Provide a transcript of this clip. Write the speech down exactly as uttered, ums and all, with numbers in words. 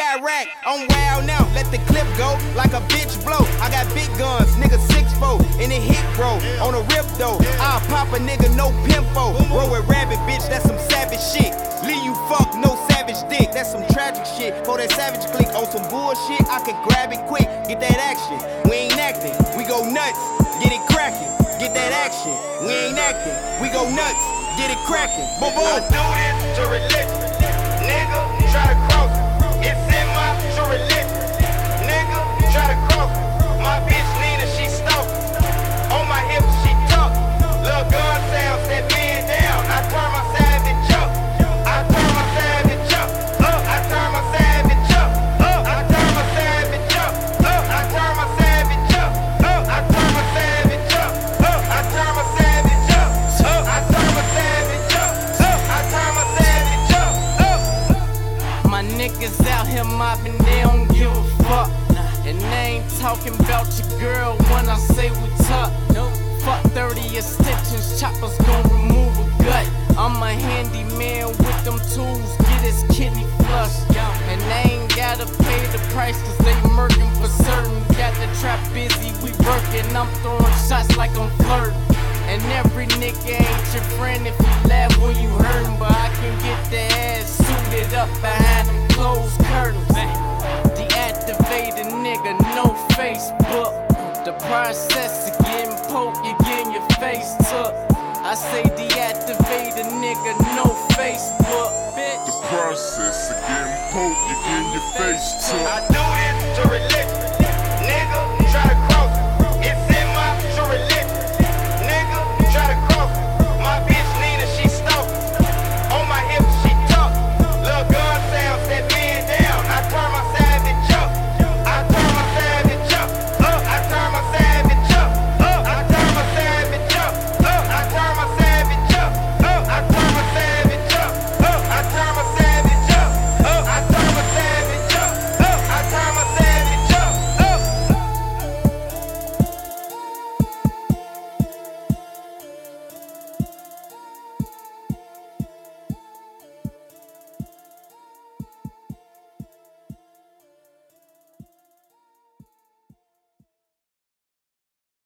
Chirac, I'm wild now, let the clip go like a bitch blow. I got big guns, nigga six four, in the hit bro, on a rip though. I'll pop a nigga, no pimpo. Roll with rabbit, bitch, that's some savage shit. Leave you fuck, no savage dick, that's some tragic shit. For that savage click on some bullshit, I can grab it quick, get that action. We ain't acting, we go nuts, get it cracking. Get that action, we ain't acting, we go nuts, get it cracking. Boom, boom. I do this to religion, nigga, try to cross it. It's in my true religion, nigga, try to cross it. My bitch Nina, she stalking, on my hips she talk. Lil' gun sound, set man down. I turn my savage up, I turn my savage up, up. I turn my savage up, up. I turn my savage up, up. I turn my savage up, up. I turn my savage up, up. I turn my savage up, up. I turn my savage up, up. I turn my savage up, up. My niggas out here mobbing, they don't give a fuck. And they ain't talking about your girl when I say we talk. Fuck thirty extensions, choppers gon' remove a gut. I'm a handyman with them tools, get his kidney flushed. And they ain't gotta pay the price cause they murkin' for certain. Got the trap busy, we workin', I'm throwing shots like I'm flirtin'. And every nigga ain't your friend if you laugh when you hurtin'. But I can get the ass suited up behind them closed curtains. Deactivate a nigga, no Facebook. The process of getting poked, you getting your face took. I say deactivate a nigga, no Facebook, bitch. The process of getting poked, you getting your face took. I do